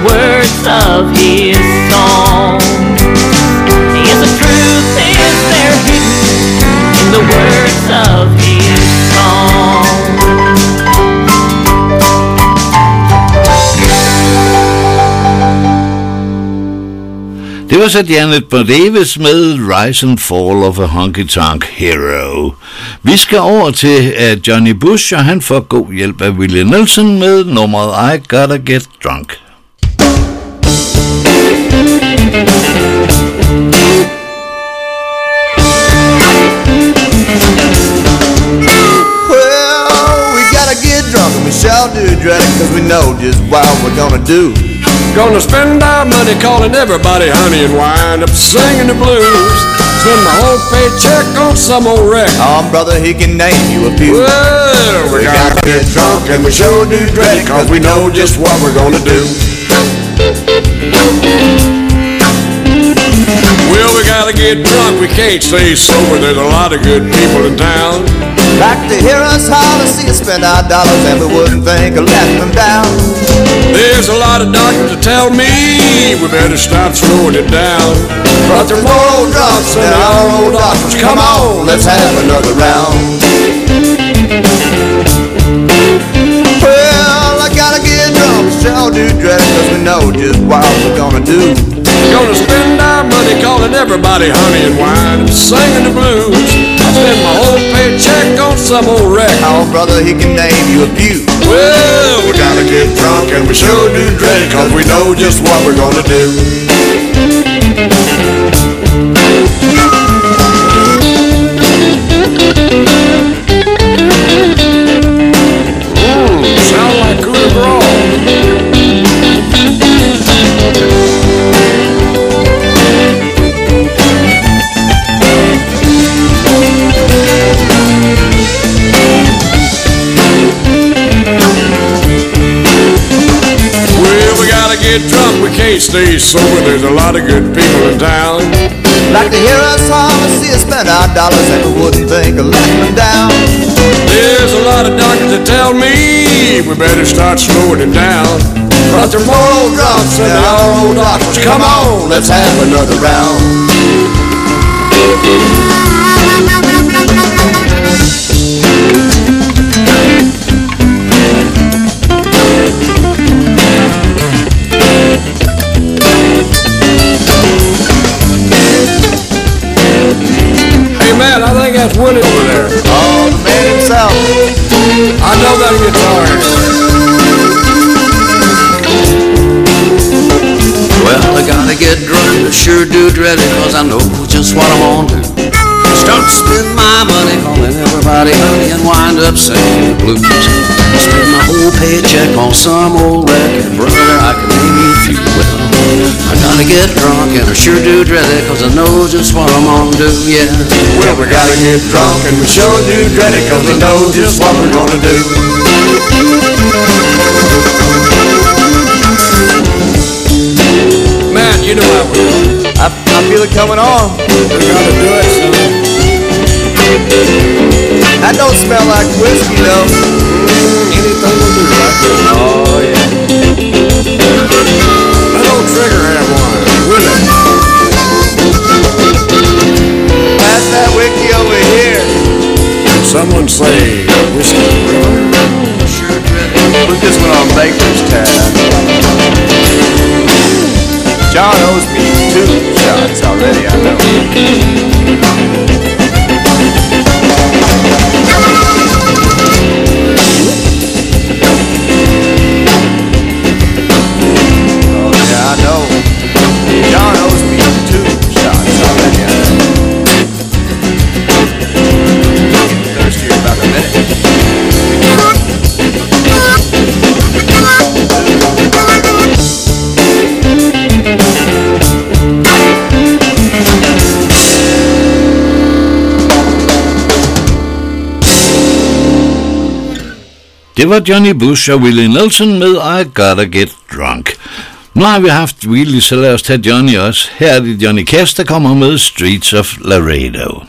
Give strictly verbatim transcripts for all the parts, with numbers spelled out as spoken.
words of his song. Yes, the truth is there hidden in the words of his song. Det var så Janet Bond Davis med Rise and Fall of a Honky Tonk Hero. Vi skal over til uh, Johnny Bush, og han får god hjælp af Willie Nelson med nummeret I Gotta Get Drunk. Well, we gotta get drunk and we shall do, Dreddy, cause we know just what we're gonna do. Gonna spend our money calling everybody honey and wind up singing the blues. Spend my whole paycheck on some old wreck. Oh, brother, he can name you a few. Well, we, we gotta, gotta get drunk and we sure do dread it, cause we know just what we're gonna do. Well, we gotta get drunk, we can't stay sober. There's a lot of good people in town. Like to hear us holler, see us spend our dollars, and we wouldn't think of letting them down. There's a lot of doctors that tell me we better stop slowing it down. But there's more old drunks than our old doctors. Come on, let's have another round. Well, I gotta get drunk, shall do dread, cause we know just what we're gonna do. Gonna spend our money calling everybody honey and wine and singing the blues. I spend my whole paycheck on some old wreck. Oh, brother, he can name you a few. Well, we gotta get drunk and we sure do dread it, cause we know just what we're gonna do. Mmm, sound like good brawl. Get drunk, we can't stay sober. There's a lot of good people in town. Like to hear us holler, see us spend our dollars, and we wouldn't think of letting them down. There's a lot of doctors that tell me we better start slowing it down. But there's more old drunks than our old doctors. Come on, let's have another round. Man, I think that's Willie over there. Oh, the man himself. I know that guitar. Well, I gotta get drunk, I sure do dread it, cause I know just what I'm on to. Start to spend my money calling everybody honey and wind up singing the blues. Spend my whole paycheck on some old record, brother, I can name you a few. Well, I gotta get drunk and I sure do dread it, cause I know just what I'm gonna do, yeah. Well, we gotta get drunk and we sure do dread it, cause we know just what we're gonna do. Man, you know how we're doing. I, I feel it coming on. We gotta do it, son. That don't smell like whiskey, though. Mm, anything will do, right? Oh, yeah. Let old Trigger have one, will it? Pass that whiskey over here. Someone say whiskey river. Put this one on Baker's tab. John owes me two shots already, I know. John owes me two shots already. I'm thirsty about a minute. Det var Johnny Bush og Willie Nelson med I Gotta Get Drunk. Nu har vi haft Willie, så lad os tage Johnny også. Her er det Johnny Cash, der kommer med Streets of Laredo.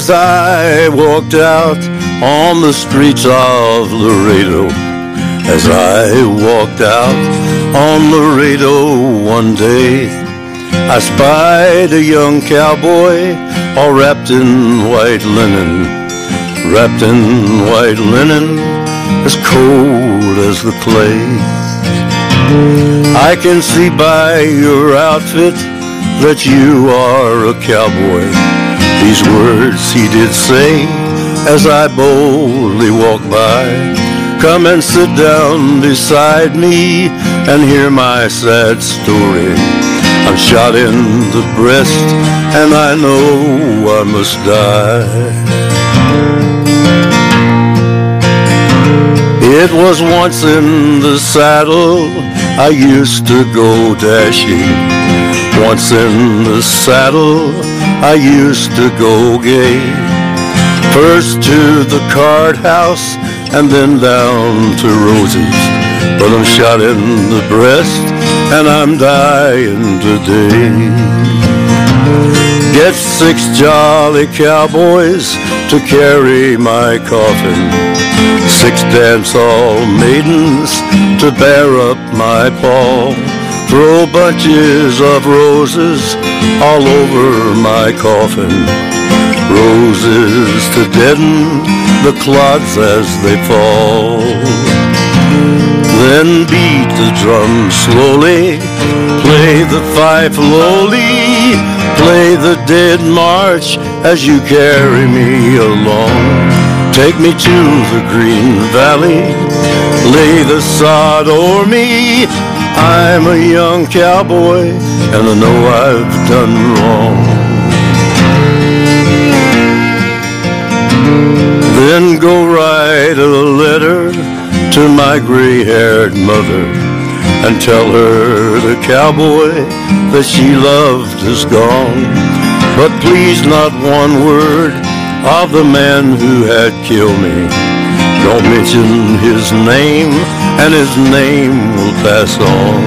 as I walked out on the streets of Laredo, as I walked out on Laredo one day, I spied a young cowboy all wrapped in white linen, wrapped in white linen, as cold as the clay. I can see by your outfit that you are a cowboy. These words he did say as I boldly walked by. Come and sit down beside me and hear my sad story. I'm shot in the breast and I know I must die. It was once in the saddle I used to go dashing. Once in the saddle I used to go gay. First to the card house and then down to Rosie's. But I'm shot in the breast and I'm dying today. Get six jolly cowboys to carry my coffin, six dance-hall maidens to bear up my pall. Throw bunches of roses all over my coffin, roses to deaden the clods as they fall. Then beat the drum slowly, play the fife lowly, play the dead march as you carry me along. Take me to the green valley, lay the sod o'er me. I'm a young cowboy and I know I've done wrong. Then go write a letter to my gray-haired mother and tell her the cowboy that she loved is gone. But please not one word of the man who had killed me. Don't mention his name and his name will pass on.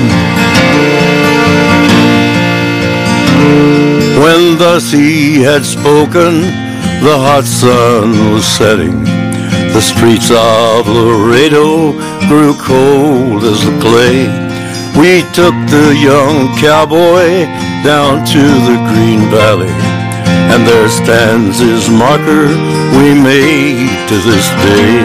When thus he had spoken, the hot sun was setting. The streets of Laredo grew cold as the clay. We took the young cowboy down to the Green Valley, and there stands his marker we made to this day.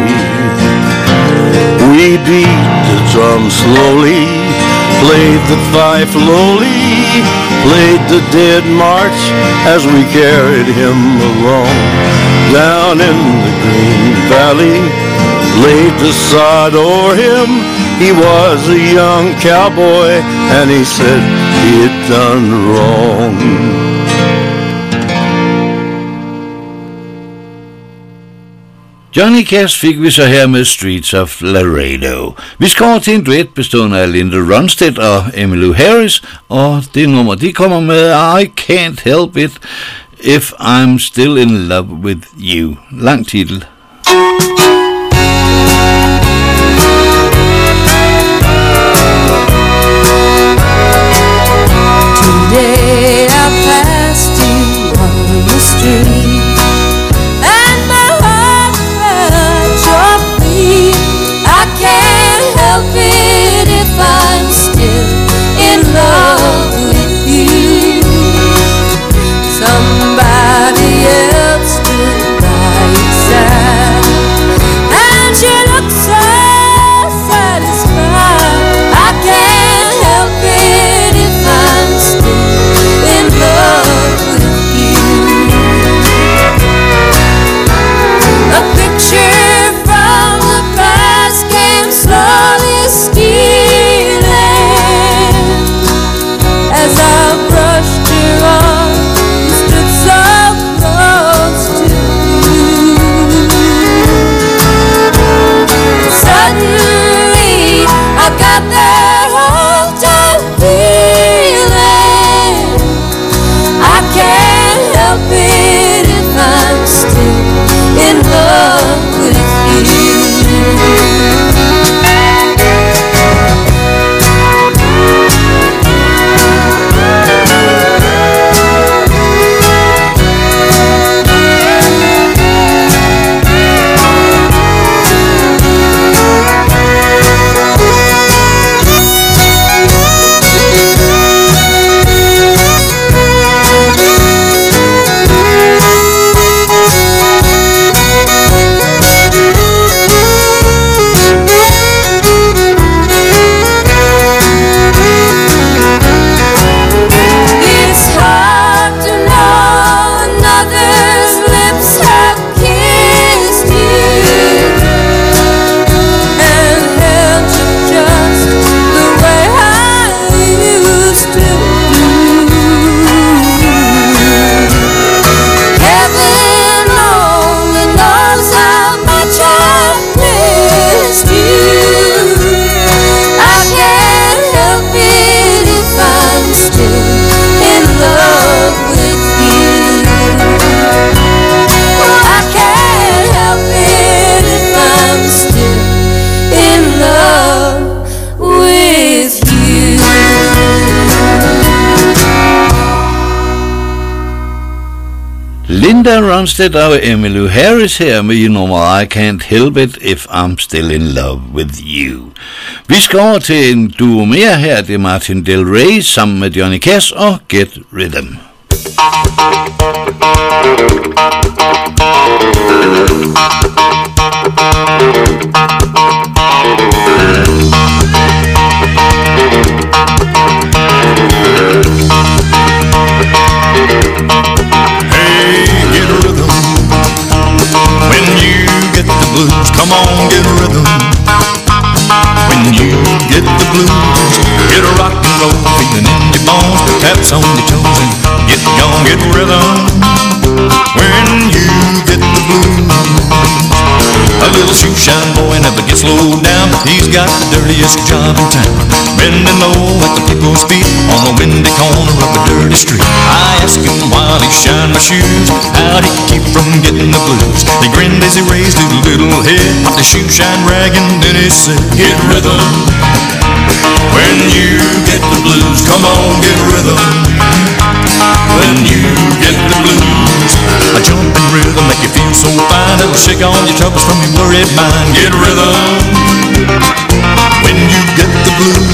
We beat the drum slowly, played the fife lowly, played the dead march as we carried him along. Down in the Green Valley, laid the sod o'er him. He was a young cowboy and he said he had done wrong. Johnny Cash fik vi så her med Streets of Laredo. Vi skal over til en duet bestående af Linda Ronstadt og Emmylou Harris, og det nummer de kommer med I Can't Help It If I'm Still in Love with You. Lang titel. Today I passed you on the street, and my heart felt your feet. I can't help it if I'm still in love with you. Somebody else stood by your side, Linda Ronstadt og Emmylou Harris her med nummer I Can't Help It If I'm Still In Love With You. Vi skal over til en duo mere her, det er Martin Del Rey sammen med Johnny Cash og Get Rhythm. When you get the blues, come on, get rhythm. When you get the blues, get a rock and roll feeling in your bones, taps on your toes and get gone, get rhythm. When you get the blues, a little shoe shine boy never gets slowed down. He's got the dirtiest job in town, bending low at the people's feet on a windy corner of a dirty street. I asked him while he shined my shoes, how'd he keep from getting the blues? He grinned as he raised his little head, the shoe shine ragging, then he said, get rhythm. When you get the blues, come on, get rhythm. When you get the blues, a jumping rhythm make you feel so fine, it'll shake all your troubles from your worried mind. Get rhythm. When you get the blues.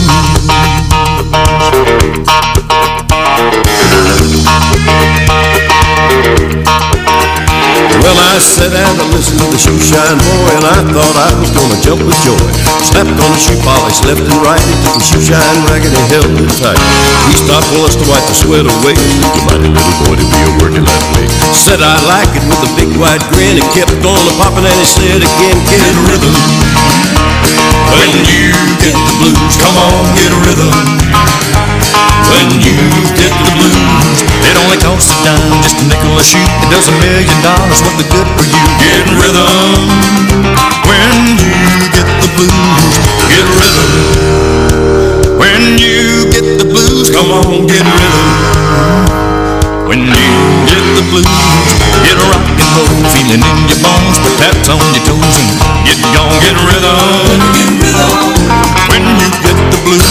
Well, I sat down to listen to the shoe shine boy, and I thought I was gonna jump with joy. Slapped on the shoe polish left and right, he took the shoe shine ragged and held it tight. He stopped once to wipe the sweat away, a mighty little boy to be a working that way. Said I like it with a big wide grin, and kept on a popping, and he said again, get rhythm. When you get the blues, come on, get rhythm. When you get the blues, it only costs a dime, just a nickel a shoe. It does a million dollars worth of good for you. Get rhythm. When you get the blues, get rhythm. When you get the blues, come on, get rhythm. When you get the blues, get a rock and roll feeling in your bones, put taps on your toes and get gone, get rhythm. When you get the blues,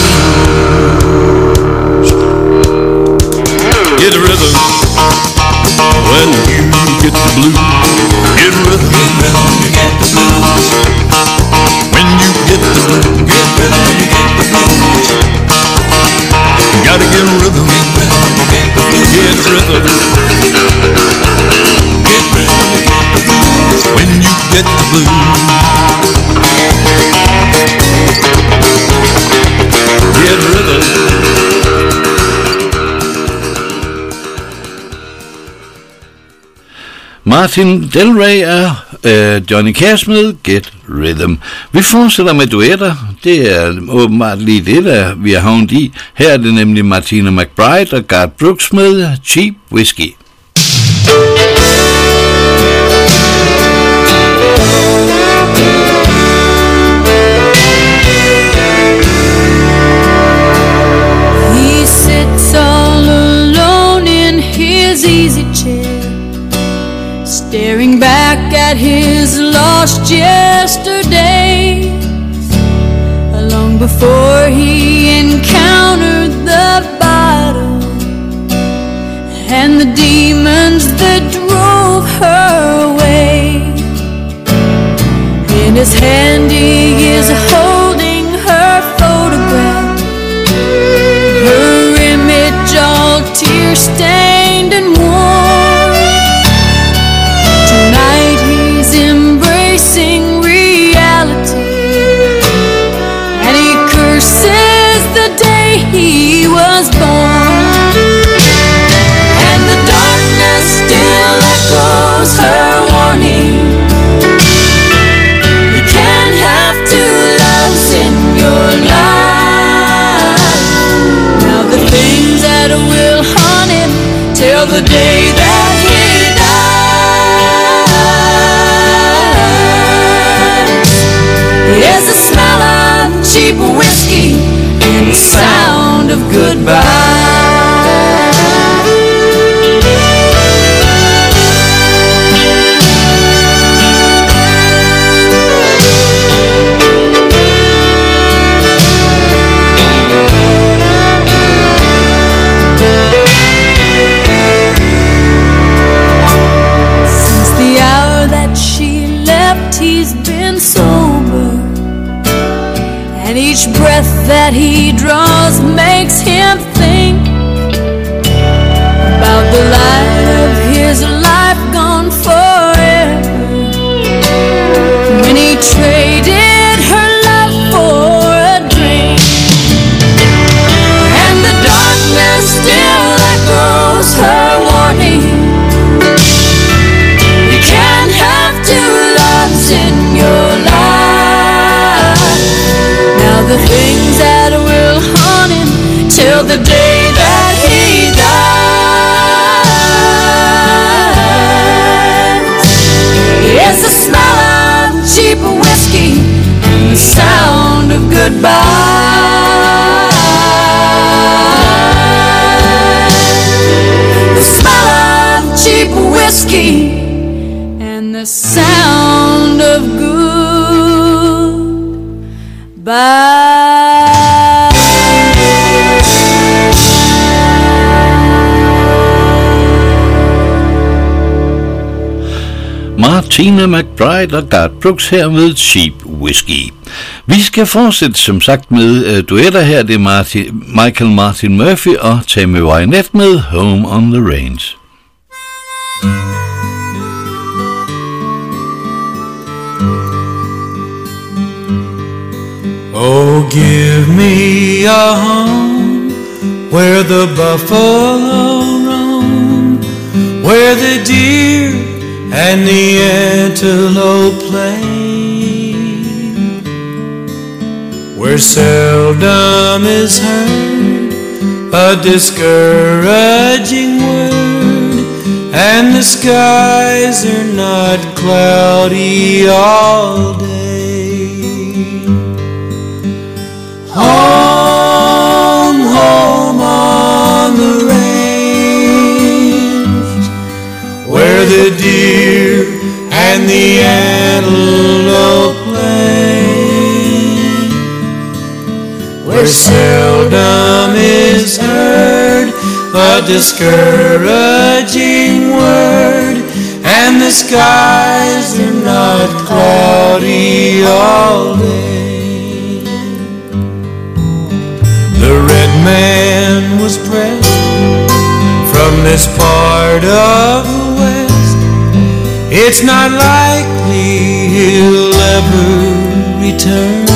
get rhythm. When you get the blues, get rhythm. You get the blues. When you get the blues, get rhythm. You get the blues. You gotta get rhythm. Get rhythm. Get rhythm. Get rhythm. When you get the blues, get rhythm. Martin Del Rey og øh, Johnny Cash med Get Rhythm. Vi fortsætter med duetter. Det er åbenbart lige det, der vi har havnet i. Her er det nemlig Martina McBride og Garth Brooks med Cheap Whiskey. He sits all alone in his easy chair, staring back at his lost yesterdays, long before he encountered the bottle and the demons that drove her away. In his hand he is holding her photograph, her image all tear-stained and worn. Tonight he's embracing reality, and he curses the day he was born. And the darkness still echoes her warning. You can't have two loves in your life. Now the things that will haunt him till the day that he is the smell of cheap whiskey and the sound of goodbye. breath that he draws makes him think about the light of his life gone forever, when he traded her love for a drink, and the darkness still echoes her warning. You can't have two loves in your life. Now the things that will haunt him till the day that he dies is the smell of cheap whiskey and the sound of goodbye. The smell of cheap whiskey and the sound of goodbye. Martina McBride og Garth Brooks her med Cheap Whiskey. Vi skal fortsætte som sagt med uh, duetter her. Det er Martin, Michael Martin Murphys og Tammy Wynette med Home on the Range. Oh, give me a home where the buffalo roam, where the deer and the antelope play, where seldom is heard a discouraging word, and the skies are not cloudy all day. Home, home on the range, where the deer and the antelope play, where seldom is heard a discouraging word, and the skies are not cloudy all day. The red man was pressed from this part of the West. It's not likely he'll ever return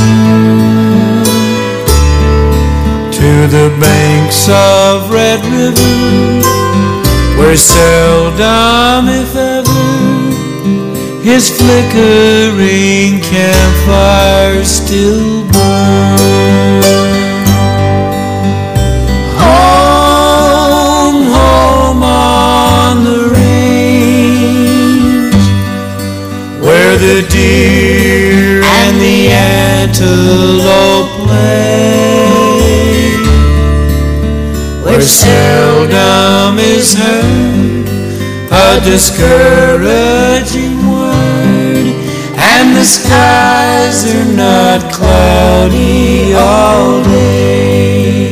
to the banks of Red River, where seldom, if ever, his flickering campfire still burns. Home, home on the range, where the deer and the antelope play, where seldom is heard a discouraging word, and the skies are not cloudy all day.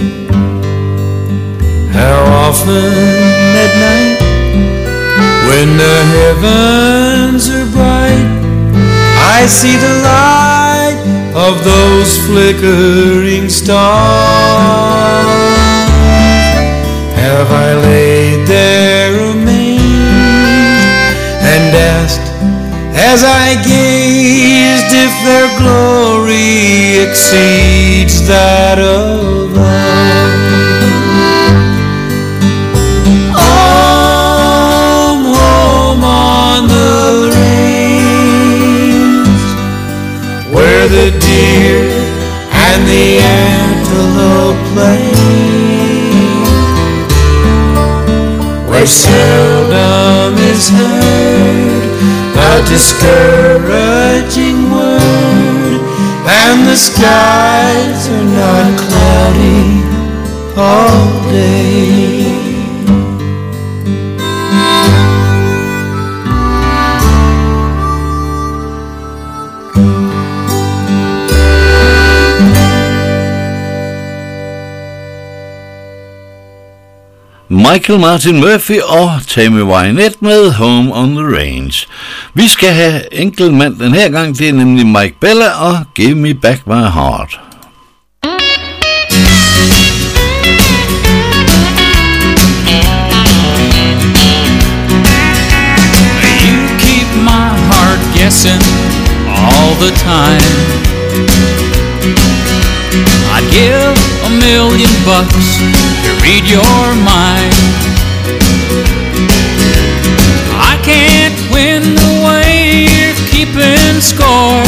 How often at night, when the heavens are bright, I see the light of those flickering stars. Have I laid there amazed and asked, as I gazed, if their glory exceeds that of ours? Home, home on the range, where the deer and the antelope play, where seldom is heard a discouraging word, and the skies are not cloudy all day. Michael Martin Murphys og Tammy Wynette med Home on the Range. Vi skal have enkelt mand den her gang, det er nemlig Mike Bella og Give Me Back My Heart. the time. I'd give a million bucks to read your mind. I can't win the way you're keeping score,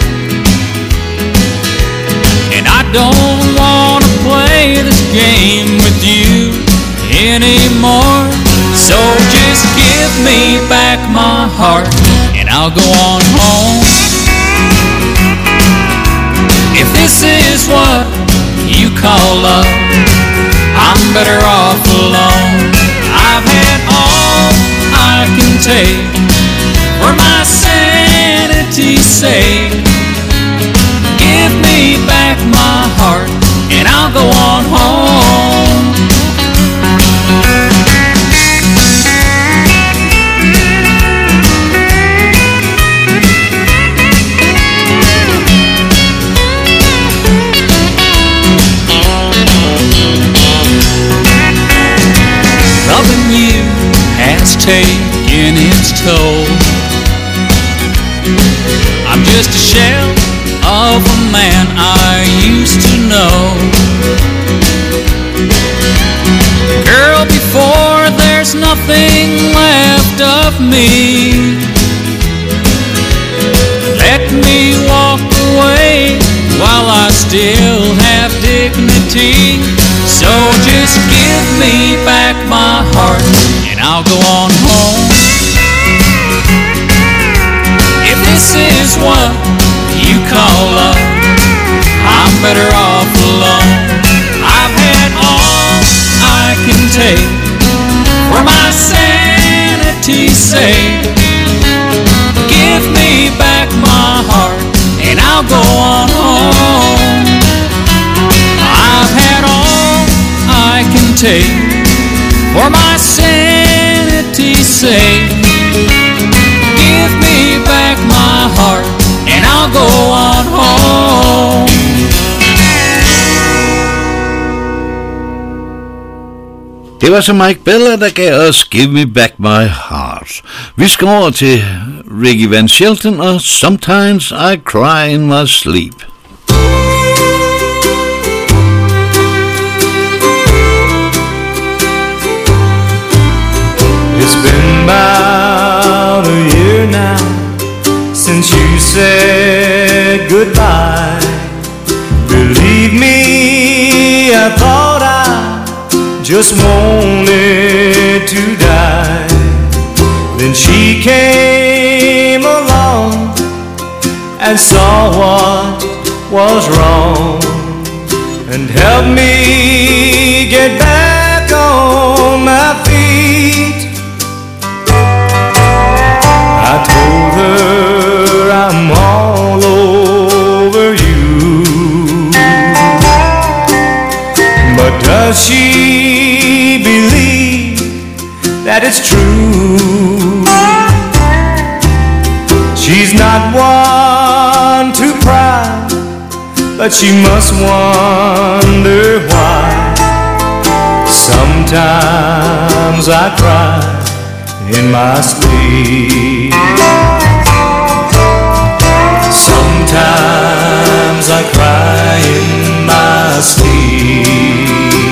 and I don't want to play this game with you anymore. So just give me back my heart and I'll go on home. If this is what you call love, I'm better off alone. I've had all I can take for my sanity's sake. Give me back my heart and I'll go on home. Loving you has taken its toll. I'm just a shell of a man I used to know. Girl, before there's nothing left of me, let me walk away while I still have dignity. So just give me back my heart and I'll go on home. If this is what you call love, I'm better off alone. I've had all I can take for my sanity's sake. Give me back my heart and I'll go on home. I've had all I can take for my sanity's sake. Give me back my heart and I'll go on home. Det var så Mike Bella, der gav os Give Me Back My Heart. Vi skal over til Ricky Van Shelton og Sometimes I Cry in My Sleep. It's been about a year now since you said goodbye. Believe me, I thought I just wanted to die. Then she came along and saw what was wrong and helped me get back on my feet. I told her I'm all over you, but does she believe that it's true? She's not one to cry, but she must wonder why. Sometimes I cry in my sleep. Sometimes I cry in my sleep.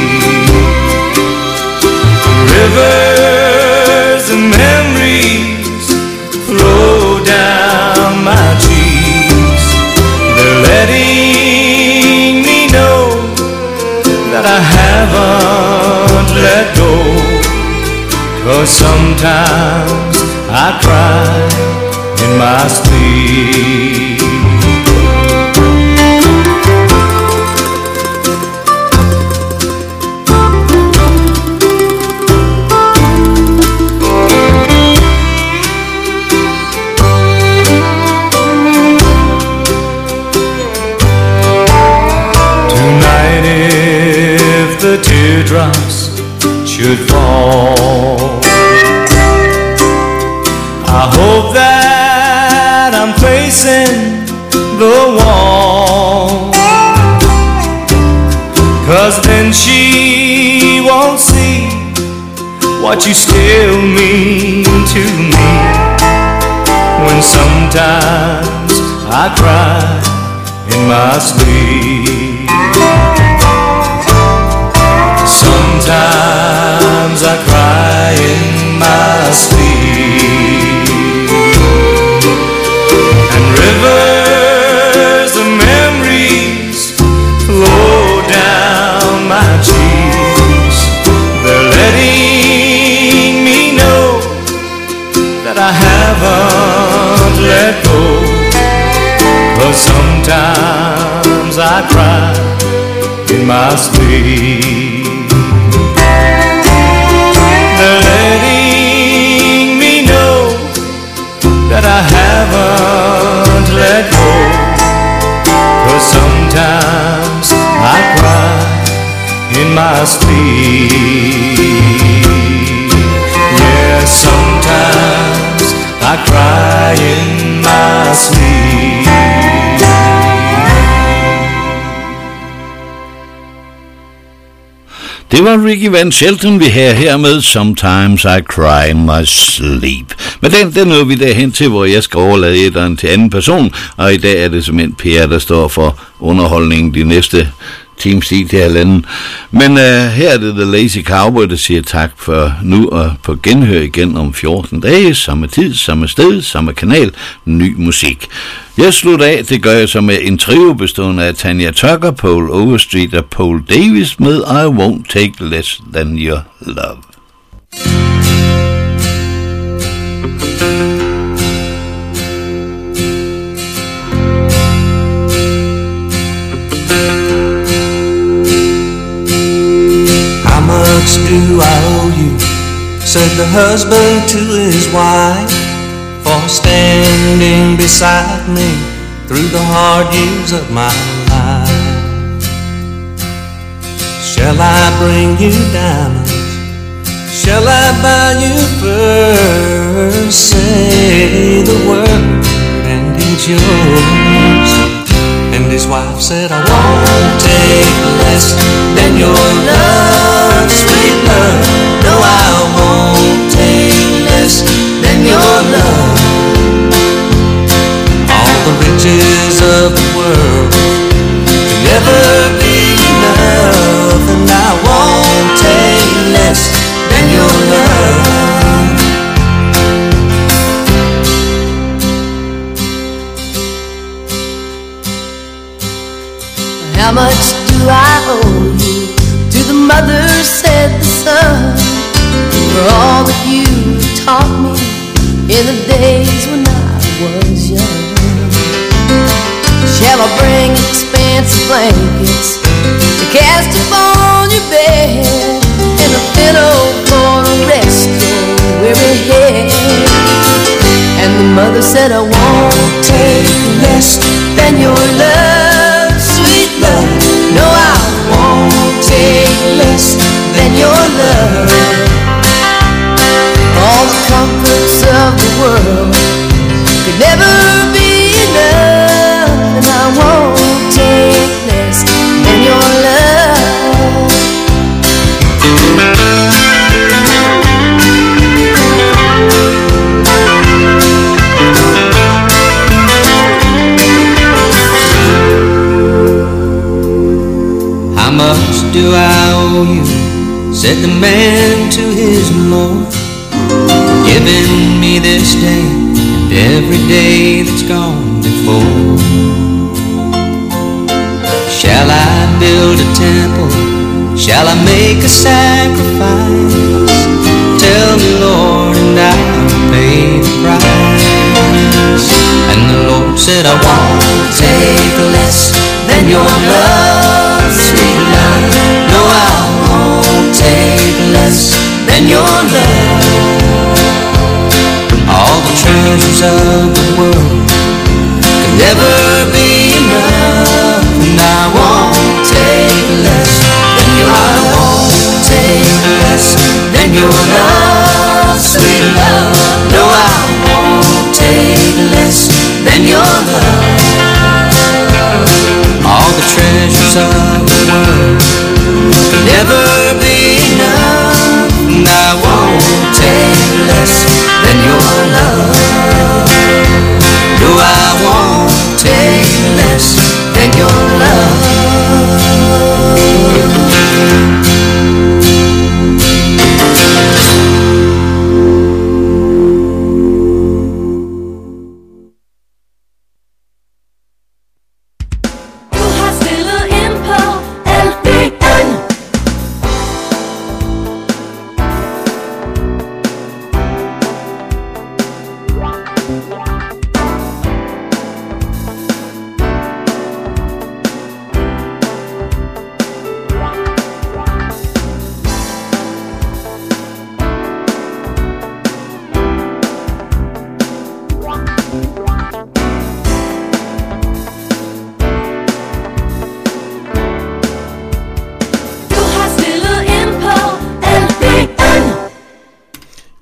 Rivers of memories flow down my cheeks. They're letting me know that I haven't let go. 'Cause sometimes I cry in my sleep. Tonight if the teardrops should fall, I hope that I'm facing the wall, 'cause then she won't see what you still mean to me. When sometimes I cry in my sleep. Sometimes I cry in my sleep. And rivers of memories flow down my cheeks. They're letting me know that I haven't let go. 'Cause sometimes I cry in my sleep. They're letting me know that I haven't let go. 'Cause sometimes I cry in my sleep. Yes, sometimes I cry in my sleep. Det var Ricky Van Shelton, vi her her med Sometimes I Cry in My Sleep. Men den, den nåede vi derhen til, hvor jeg skal overlade etteren til anden person, og i dag er det simpelthen Per, der står for underholdningen de næste times tid til halvanden. Men uh, her er det The Lazy Cowboy, der siger tak for nu, og på genhør igen om fjorten dage, samme tid, samme sted, samme kanal, ny musik. Jeg slutter af, det gør jeg så med en trio bestående af Tanya Tucker, Paul Overstreet og Paul Davis med I Won't Take Less Than Your Love. How much do I owe you, said the husband to his wife, for standing beside me through the hard years of my life. Shall I bring you diamonds? Shall I buy you furs? Say the word and it's yours. And his wife said, I won't take less than your love, sweet love. No, I won't take less than your love. All the riches of the world can never be enough, and I won't take less than your love. How much do I owe you? To the mother said the son, for all that you taught me in the days when I was young. Shall I bring expensive blankets to cast upon your bed, and a pillow for to rest your weary head? And the mother said, I won't take less than your love, sweet love. No, I won't take less than your love. All the comforts of the world could never be enough, and I won't take less than your love. How much do I owe you, said the man to his Lord, for giving me this day and every day that's gone before. Shall I build a temple? Shall I make a sacrifice? Tell me, Lord, and I'll pay the price. And the Lord said, I won't take less than your love, sweet love. No, I won't take less than your love. All the treasures of the world can never be enough, and I won't take less than your I won't take less than your love, sweet love. No, I won't take less than your love. All the treasures of the world can never be enough, and I won't take less than your love. No, I won't take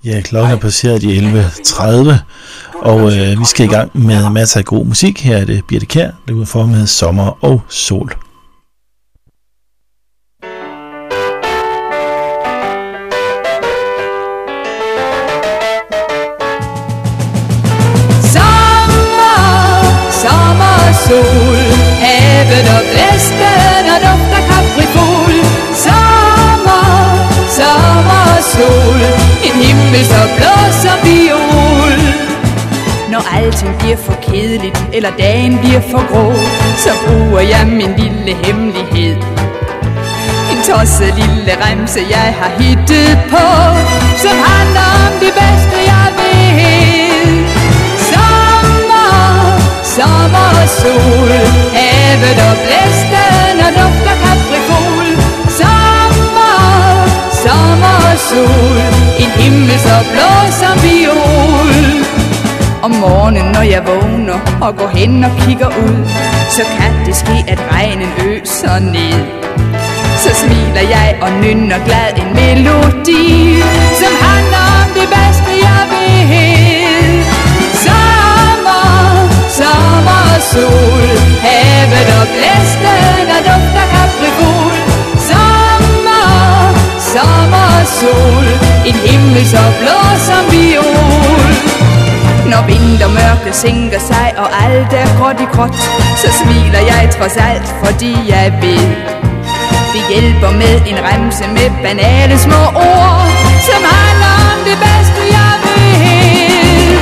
Ja, klokken er passeret i elleve tredive, og øh, vi skal i gang med masser af god musik. Her er det Birthe Kjær, der er for med Sommer og Sol. Sol, havet og blæsten og dufter kaprifol. Sommer, sommer og sol, en himmel så blå som viol. Når alting bliver for kedeligt, eller dagen bliver for grå, så bruger jeg min lille hemmelighed. En tosset lille remse jeg har hittet på, som handler om det bedste jeg ved. Sommer og sol, havet og blæsten og dufter kaprifol. Sommer, sommer og sol, en himmel så blå som viol. Om morgenen når jeg vågner og går hen og kigger ud, så kan det ske at regnen øser ned. Så smiler jeg og nynner glad en melodi, som handler om det bedste jeg ved. Sommer og sol, havet og blæsten og dufter kaprifol. Sommer, sommer og sol, en himmel så blå som viol. Når vintermørket sænker sig og alt er gråt i gråt, så smiler jeg trods alt, fordi jeg ved, det hjælper med en remse med banale små ord, som handler om det bedste jeg ved.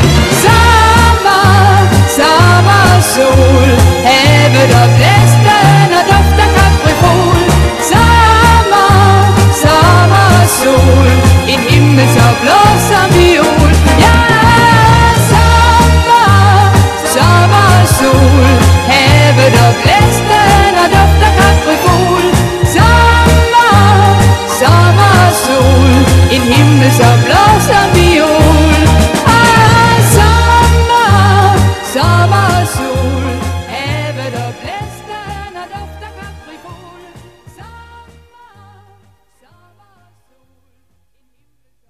Sommer og sol, havet og blæsten og dufter kaprifol. Sommer, sommer og sol, en himmel så blå som viol. Ja, sommer, sommer og sol, havet og blæsten og dufter kaprifol. Sommer, sommer og sol, en himmel så blå som viol. Sommer og sol, havet og blæsten og dufter kaprifol. Sommer, sommer og sol, en himmel så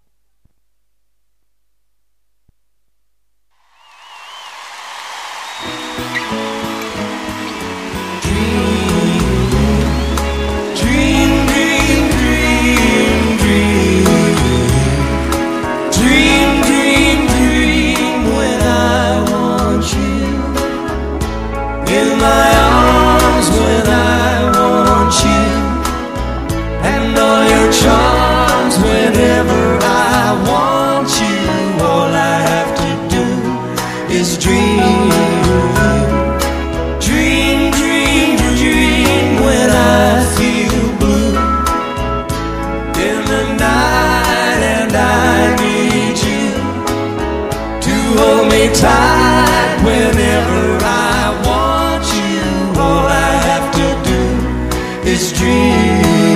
tight whenever I want you. All I have to do is dream.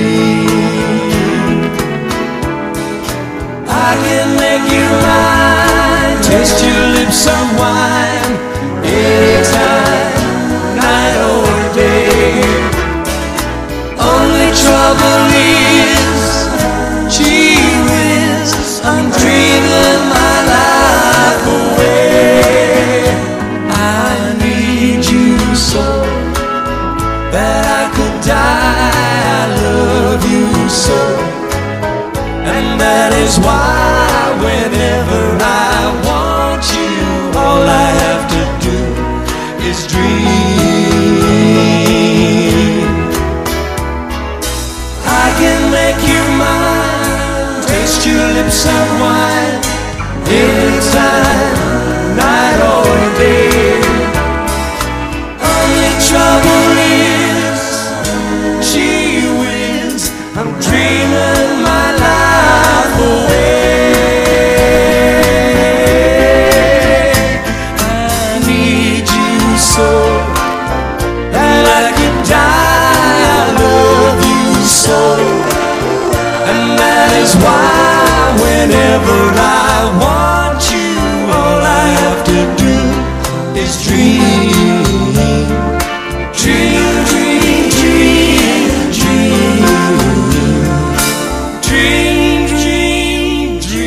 I can make you mine, taste your lips of wine, anytime, night or day. Only trouble is, gee whiz, I'm dreaming my life away. I need you so that I could die. I love you so, and that is why whenever I want you, all I have to do is dream. I can make you mine, taste your lips of wine, anytime, night or day. Only trouble is, gee whiz, I'm dreaming my life away. I need you so that I can die. I love you so, and that is why whenever I want you, all I have to do is dream. Dream, dream, dream, dream. Dream, dream, dream.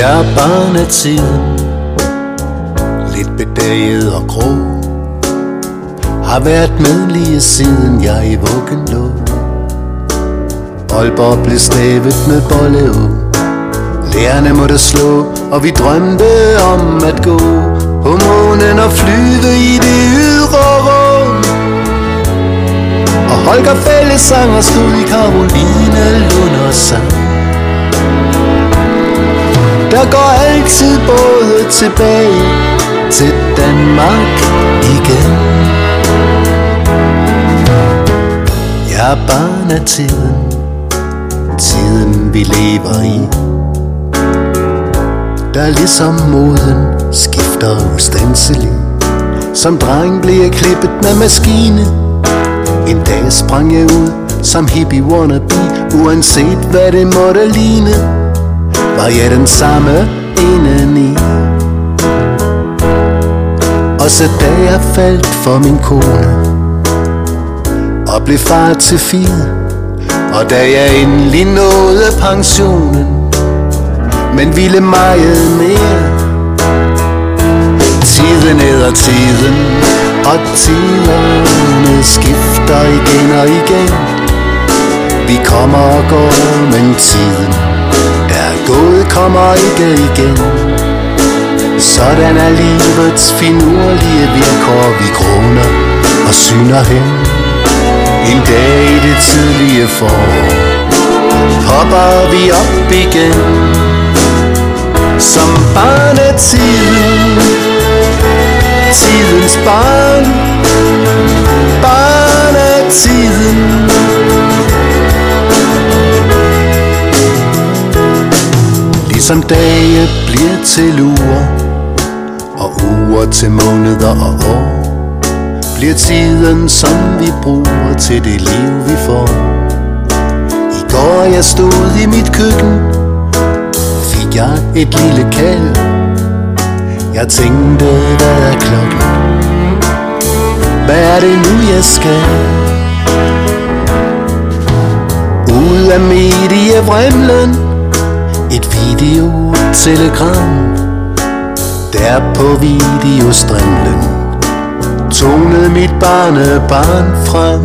Jeg er barn af tiden, lidt bedaget og grå. Har været med lige siden jeg i vuggen lå. Aalborg blev stavet med Bolleå. Lærerne måtte slå, og vi drømte om at gå på månen og flyve i det ydre rum. Og Holger Fællesanger stod i Caroline Lund og sang. Der går altid både tilbage til Danmark igen. Jeg er barn af tiden, tiden vi lever i. Der ligesom moden skifter ustandselig. Som dreng blev jeg klippet med maskine. En dag sprang jeg ud som hippie wannabe. Uanset hvad det måtte ligne, var jeg den samme indeni. Og så da jeg faldt for min kone og blev far til fire, og da jeg endelig nåede pensionen, men ville meget mere. Tiden æder tiden, og tiderne skifter igen og igen. Vi kommer og går, men tiden, der er gået, kommer ikke igen. Sådan er livets finurlige vilkår. Vi gråner og syner hen. En dag i det tidlige forår hopper vi op igen. Som barn af tiden, tidens barn, barn af tiden. Ligesom dage bliver til uger, og uger til måneder og år, bliver tiden som vi bruger til det liv vi får. I går jeg stod i mit køkken, fik jeg et lille kald. Jeg tænkte, hvad er klokken? Hvad er det nu jeg skal? Ud af medievrimlen, et videotelegram. Der på videostrimlen tonede mit barnebarn frem.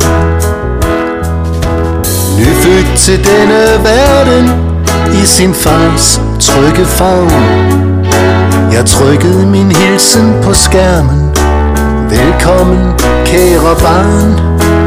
Nyfødt til denne verden, i sin fars trygge favn. Jeg trykkede min hilsen på skærmen. Velkommen, kære barn.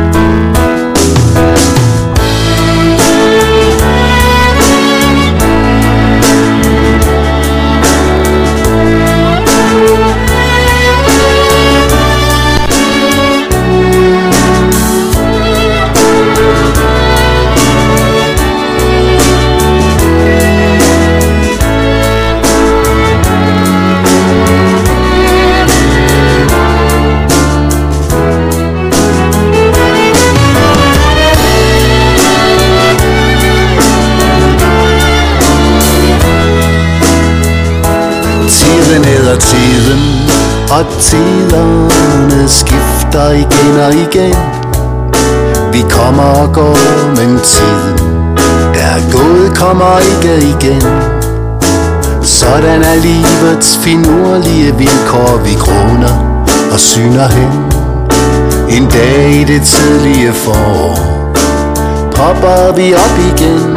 Tiden og tiderne skifter igen og igen. Vi kommer og går, men tiden, der er gået, kommer ikke igen. Sådan er livets finurlige vilkår. Vi gråner og syner hen. En dag i det tidlige forår popper vi op igen.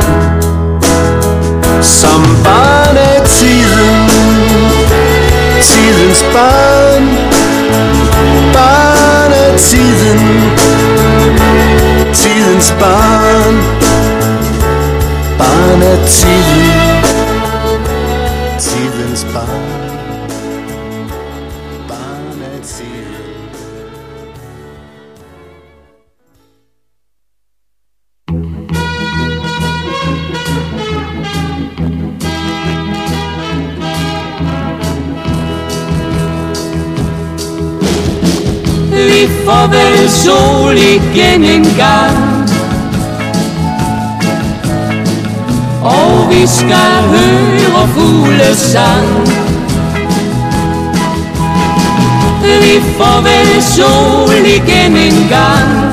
Som barn af tiden, tidens barn, barn af tiden, tidens barn, barn af tiden, tidens barn, barn af tiden. Vi får vel sol igen en gang, og vi skal høre fuglesang. Vi får vel sol igen en gang,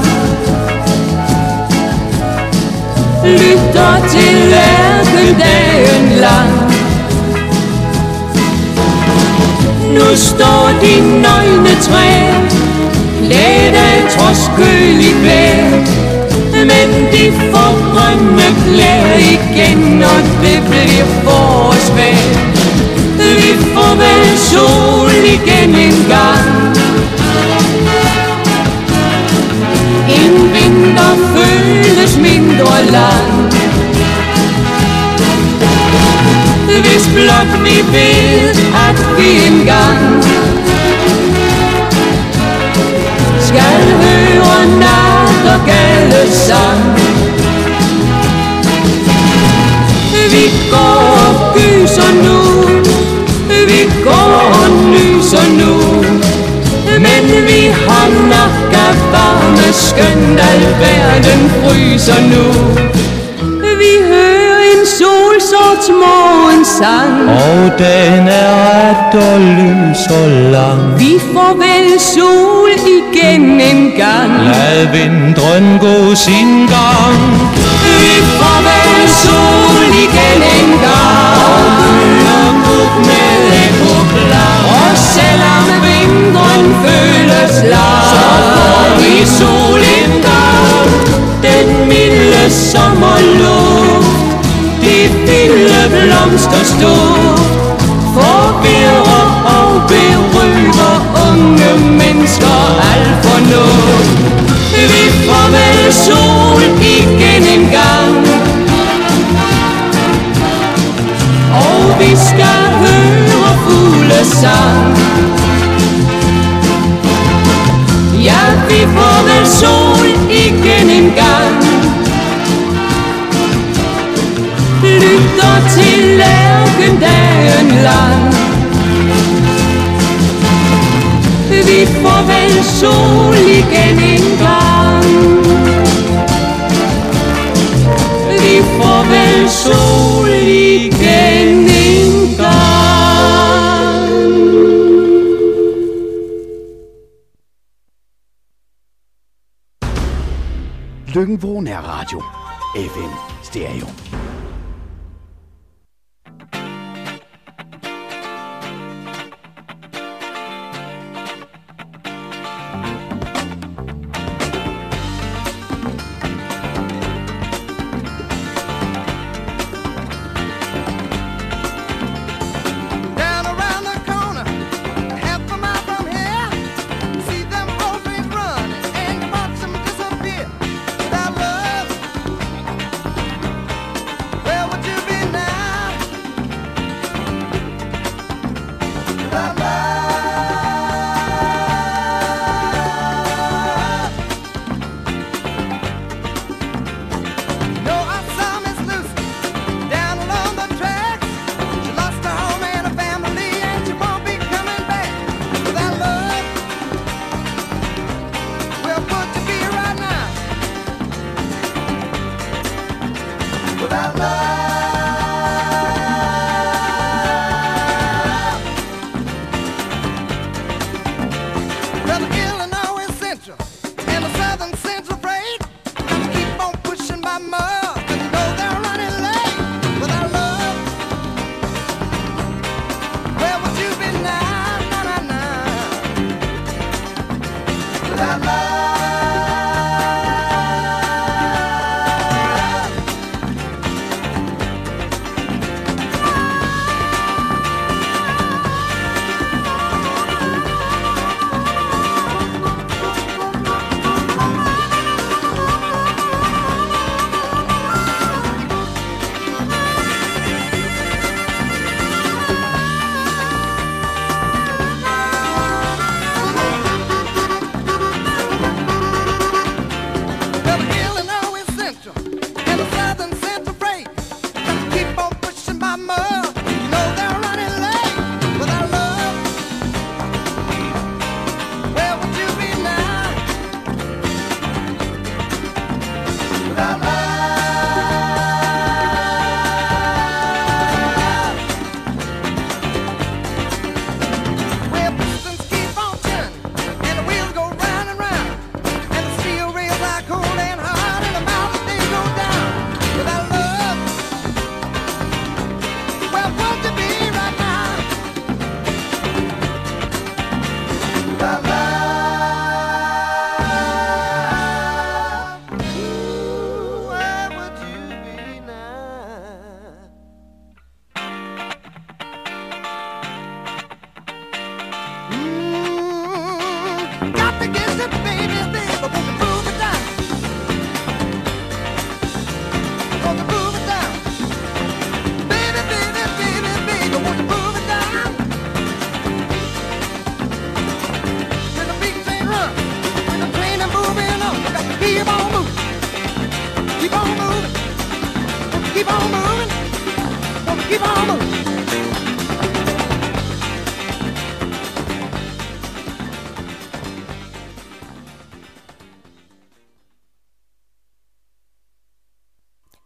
lytter til lærken dagen lang. nu står de nøgne træer, klædt af trods kølig vejr. Men de får grønne klæder igen, og det bliver forårsvejr. Vi får vel sol igen en gang. En vinter føles mindre lang, hvis blot vi ved, at vi engang skal høre nattergalesang. Vi går og gyser nu, vi går og nyser nu, men vi har nok af varme, skønt al verden fryser nu. Vi hører en solsort morgensang, og den er ret og lys og lang. Vi får vel sol igen en gang. Lad vinteren gå sin gang. Vi får vel sol igen en gang, og bølger ud med ekko klar. Og selvom vinteren føles lang, så får vi sol en gang. Den milde sommerluft, de vilde blomster stå, forvirrer og berøver unge mennesker alt fornuft. Vi får vel sol igen en gang, og vi skal høre fuglesang. Ja, vi får vel sol igen en gang. Lytter til lærken dagen lang. Vi får vel sol igen en gang. Vi får vel sol igen en gang. Løkken-Vrå Nærradio. F M Stereo.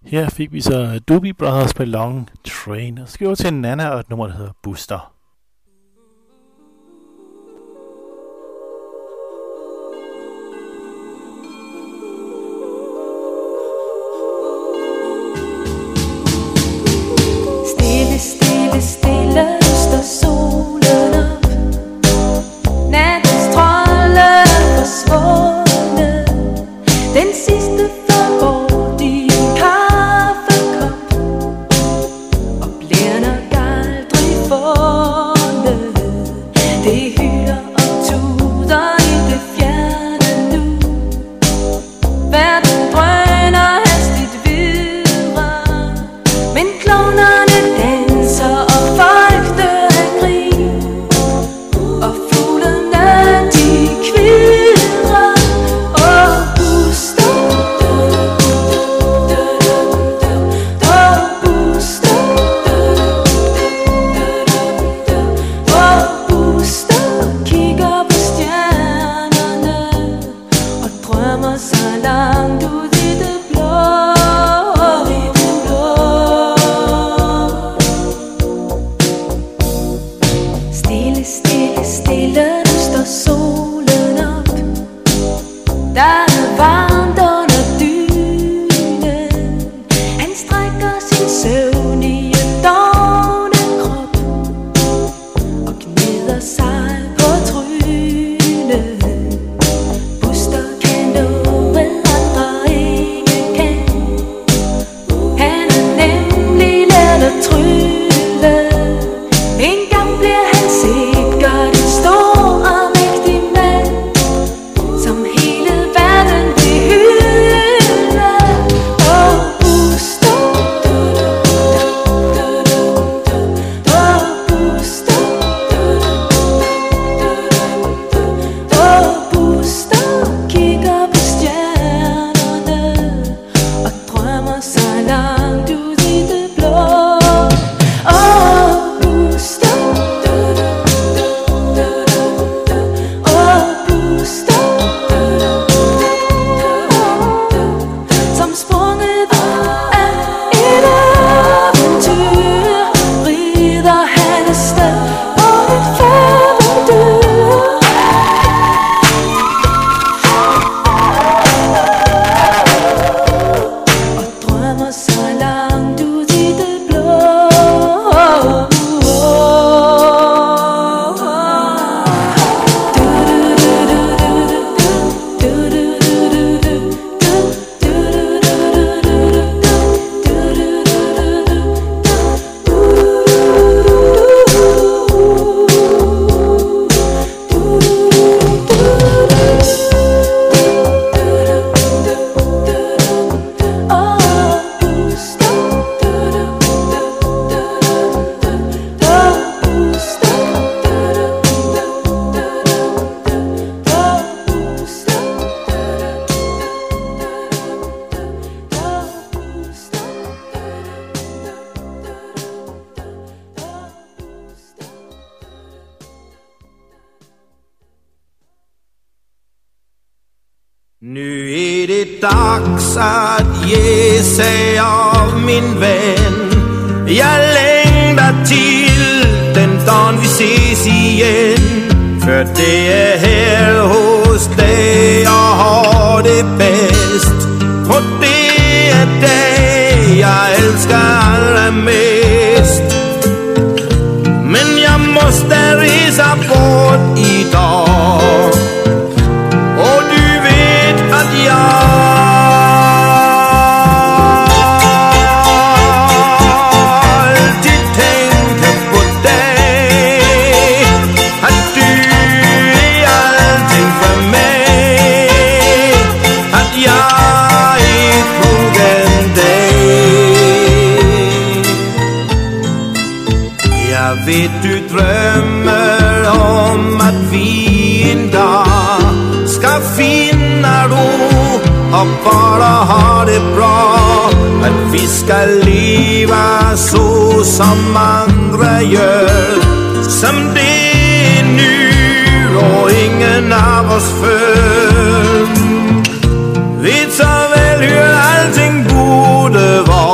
Her fik vi så Doobie Brothers med Long Train. Og så skal vi til Nana og et nummer, der hedder Booster. Stille, stille, stille, står solen op. Nattens trolde forsvundet. Den sidste forbord i en kaffekop. Og bliver nok aldrig fundet. Det hyler og tuder i det fjerne nu. Verden drøner hastigt videre. Men klovnerne danser og folk dør af grin. Og fuglene de kvidrer og puster. Og puster. Og puster. Kigger på stjernerne og drømmer så langt ud i det blå. Stille, stille, stille, nu står solen op. Der er varmt under dynen. Han strækker sin søvnige dovne krop og gnider sig på trynet. Buster kan noget andre ikke kan. Han er nemlig lært at trylle. En gang bliver han sikkert en stor og mægtig mand, som hele verden vil hylde. Åh, Buster. Åh, Buster. Åh, Buster. Kigger på stjernerne og drømmer så langt ud i det blå. Åh, Buster. Åh, Buster. Som sprunget af et eventyr, rider han afsted på et færgedyr. Og drømmer så langt ud i det blå. Nu er det dags at jeg siger, min ven, jeg længter til den dag vi ses igen. For det er her hos dig, jeg har det bedst. Og det er dig, jeg elsker allermest. Men jeg måste rejse bort i dag. Og du vet at jeg altid tænker på dig. At du er alting for mig. At jeg ikke uden dig. Jeg ved du drømmer om at vi en dag skal finde ro og bare ha det bra. At vi skal leve så som andre gør. Som det er nu og ingen af os før. Ved så vel hur alting burde være.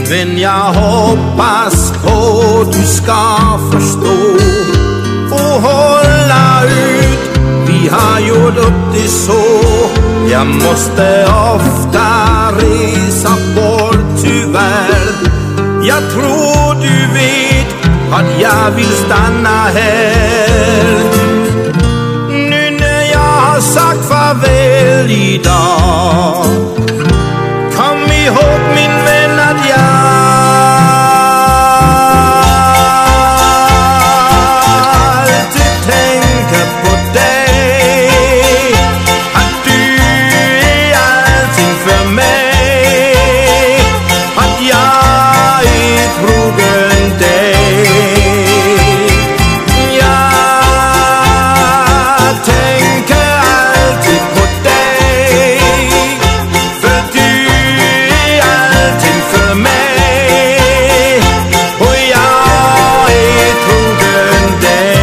Men jeg hoppas på du ska förstå och hålla ut. Vi har gjort upp det så. Jag måste ofta resa bort tyvärr. Jag tror du vet att jag vill stanna här. Nu när jag har sagt farväl idag, kom ihåg min vän att jag alltid tänker på dig. Att du är allting för mig. Att jag är trogen dig. Jag tänker alltid på dig. För du är allting för mig. Och jag är trogen dig.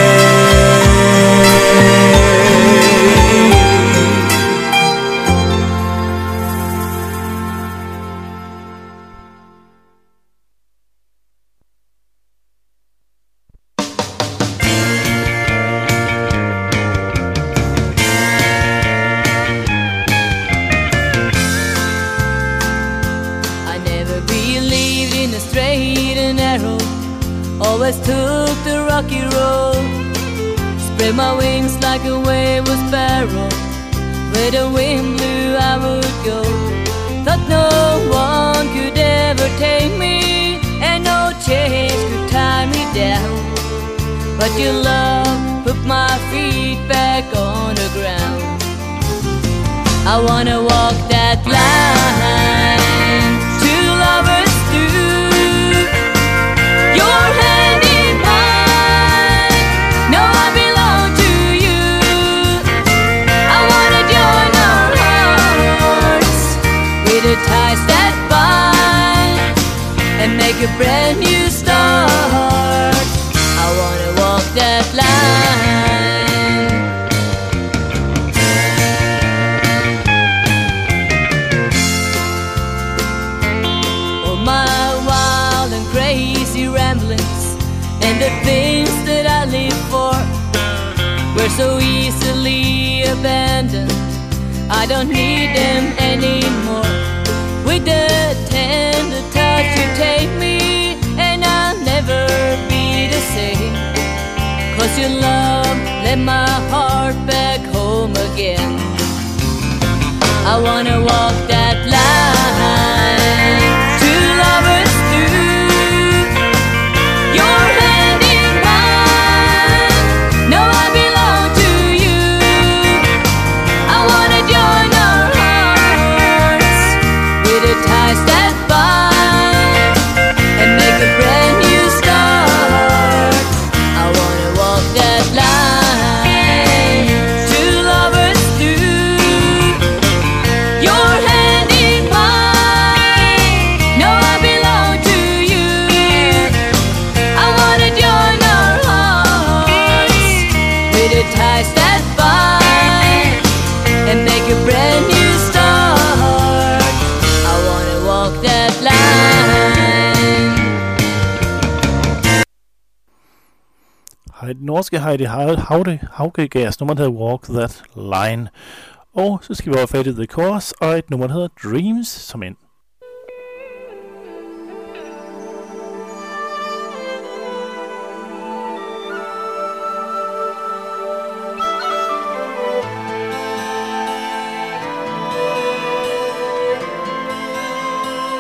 I never believed in a straight and narrow. Always took the rocky road. Spread my wings like a wayward sparrow. Where the wind blew I would go. Thought no one could ever take me, and no chains could tie me down. But your love put my feet back on the ground. I wanna walk that line two lovers do. Your hand in mine, know I belong to you. I wanna join our hearts with the ties that bind and make a brand new start. I wanna walk that line. All my wild and crazy ramblings and the things that I live for were so easily abandoned. I don't need them anymore. With the tender touch you take me, and I'll never be the same. Cause your love led my heart back home again. I wanna walk that line two lovers do. Your hand in mine, know I belong to you. I wanna join our hearts with the ties that bind and make a brand new start. I wanna walk that line two lovers do. Your hand in mine, know I belong to you. I wanna join our hearts with the ties that bind and make a brand new start. I wanna walk that line. Hej, den norske Heidi Hauge, Haugegærs nummer, der hedder Walk That Line. Og så skal vi over fat i The Course og et nummer, der hedder Dreams, som en